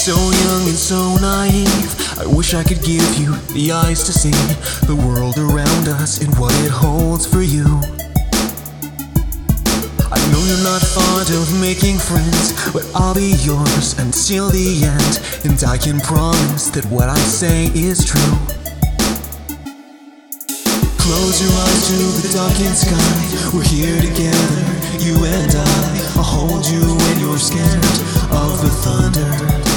So young and so naive, I wish I could give you the eyes to see the world around us and what it holds for you. I know you're not fond of making friends, but I'll be yours until the end, and I can promise that what I say is true. Close your eyes to the darkened sky. We're here together, you and I'll hold you when you're scared of the thunder.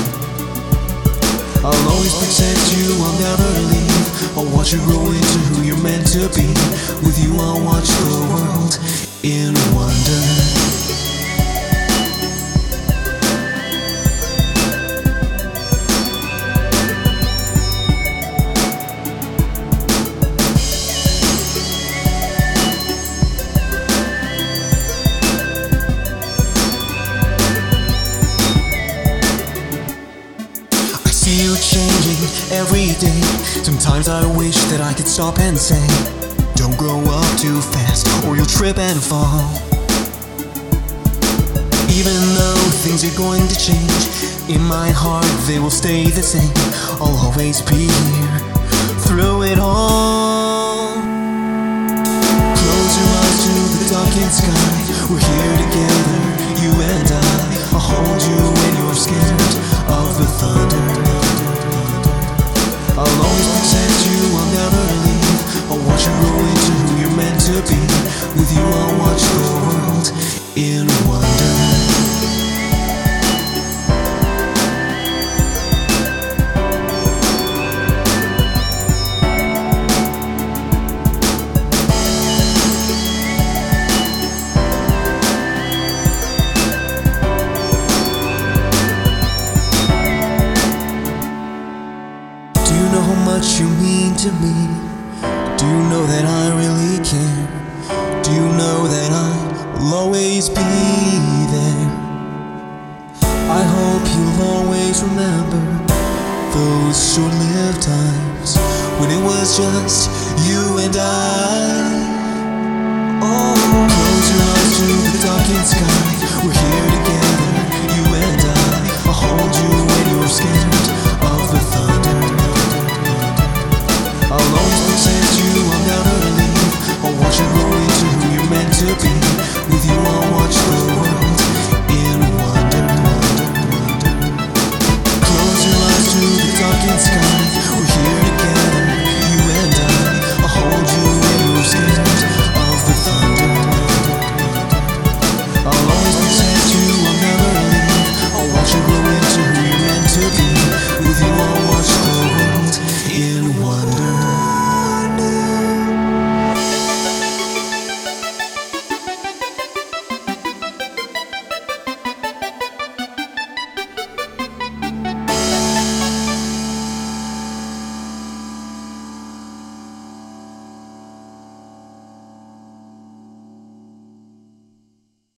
I'll always protect you, I'll never leave. I'll watch you grow into who you're meant to be. With you I'll watch the world in wonder. See you changing every day. Sometimes I wish that I could stop and say, don't grow up too fast or you'll trip and fall. Even though things are going to change, in my heart they will stay the same. I'll always be here through it all. Close your eyes to the darkened sky. We're here together, you and I'll hold you when you're scared of the thunder. I'll always protect you, I'll never leave. I'll watch you grow into who you're meant to be. With you I'll watch the world in wonder. Do you know how much you mean to me? Do you know that I really care? Do you know that I will always be there? I hope you'll always remember those short-lived times when it was just you and I. Oh, close your eyes to the darkened sky. We're here together, you and I'll hold you when you're scared of the thunder. I'll always protect you, I'll never leave. I'll watch you grow into who you're meant to be. With you